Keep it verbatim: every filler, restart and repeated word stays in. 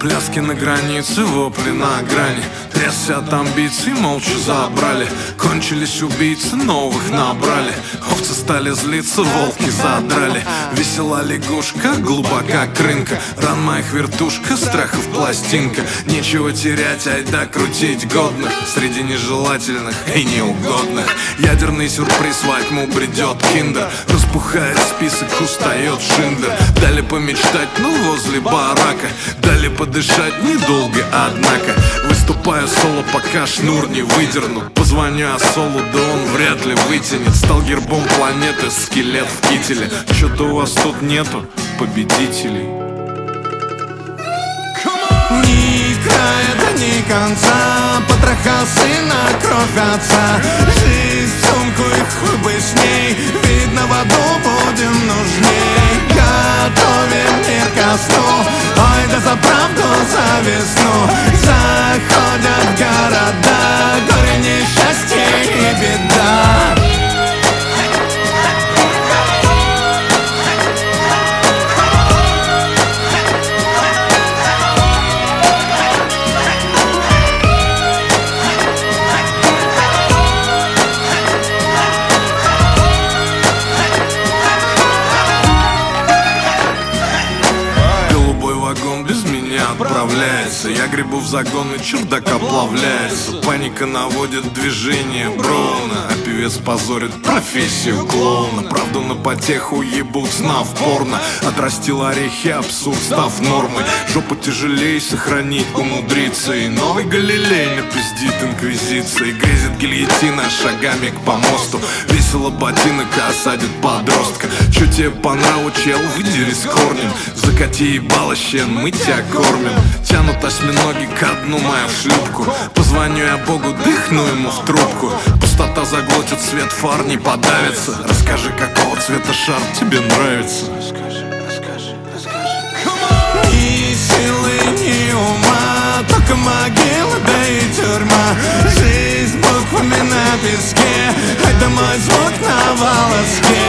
Пляски на границе, вопли на грани. Трясся от амбиций, молча забрали. Кончились убийцы, новых набрали. Овцы стали злиться, волки задрали. Весела лягушка, глубока крынка. Ран моих вертушка, страхов пластинка. Нечего терять, айда крутить годных среди нежелательных и неугодных. Ядерный сюрприз, во тьму придет киндер. Распухает список, устает Шиндлер. Дали помечтать, ну возле барака. Дали подышать недолго, однако. Выступаю соло, пока шнур не выдерну. Позвоню Асолу, да он вряд ли вытянет. Стал гербом планеты, скелет в кителе. Чё-то у вас тут нету победителей. Ни края, да ни конца. Потроха сына, кровь отца. Жизнь в сумку и хуй бы с ней. Видно, в аду будем нужней. Готовим мир ко сну. Ой, да за правду, за весну. Заходят города. Горе, несчастье и беда. Отправляется, я гребу в загон и чердак оплавляется. Паника наводит движение Броуна, а певец позорит профессию клоуна. Правду на потеху ебут, знав порно. Отрастил орехи, абсурд став нормой. Жопу тяжелее сохранить умудриться. И новый Галилей напиздит инквизиции. Грезит гильотина шагами к помосту. Весело ботинок осадит подростка. Чё тебе по нраву, чел, выдери с корнем. Закати ебало, щен, мы тебя кормим. Тянут осьминоги ко дну мою шлюпку. Позвоню я Богу, дыхну ему в трубку. Пустота заглотит свет фар, не подавится. Расскажи, какого цвета шар тебе нравится. Расскажи, расскажи, расскажи. Ни силы, ни ума, только могила, да и тюрьма. Жизнь буквами на песке, ай да мой звук на волоске.